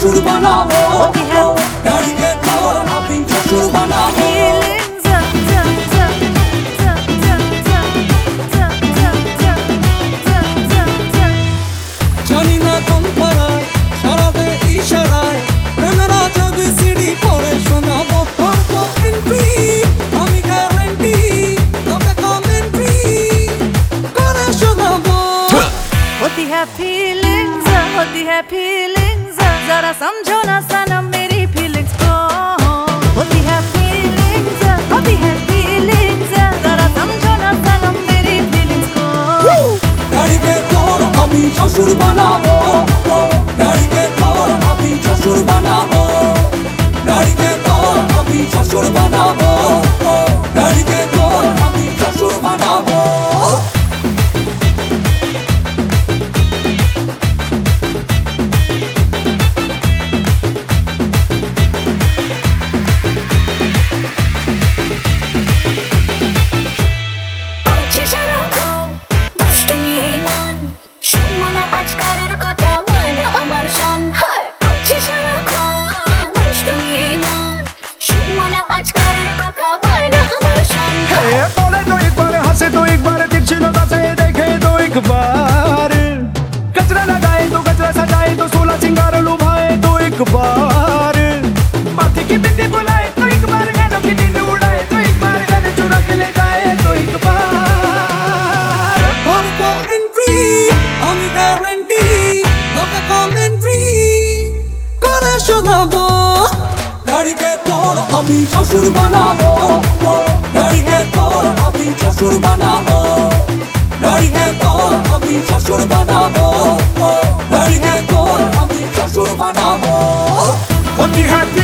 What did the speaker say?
শ্বশুর বানাবো, গাড়িকে তোর আমি শ্বশুর বানাবো। জানি না কোন পাড়ায় সারাতে ইশারায় প্রেমেরা যদি সিডি পড়ে শোনাবো। করবো এন্ট্রি আমি গ্যারান্টি, তবে কমেন্ট্রি করে শোনাবো। होती है फीलिंग्स जरा समझो ना सनम मेरी फीलिंग्स को। होती है फीलिंग्स जरा समझो ना सनम मेरी फीलिंग्स को। গাড়িকে তোর আমি শ্বশুর বানাবো, গাড়িকে তোর আমি শ্বশুর বানাবো, গাড়িকে তোর আমি শ্বশুর বানাবো, গাড়িকে তোর আমি শ্বশুর বানাবো। बोले तो एक बार, हंसे तो एक बार, तिरछी नजर से देखे तो एक बार, कचरा लगाए तो कचरा सजाए तो 16 सिंगार लुभाए तो एक बार, बाकी की बिंदी बुलाए तो एक बार, गानों की नींद उड़ाए तो एक बार, गाने चुरा के ले जाए तो एक बार। করবো এন্ট্রি আমি গ্যারান্টি, তবে কমেন্ট্রি করে শোনাবো। গাড়িকে তোর আমি শ্বশুর বানাবো, গাড়িকে তোর আমি শ্বশুর বানাবো, গাড়িকে তোর আমি শ্বশুর বানাবো, গাড়িকে তোর আমি শ্বশুর বানাবো। होती है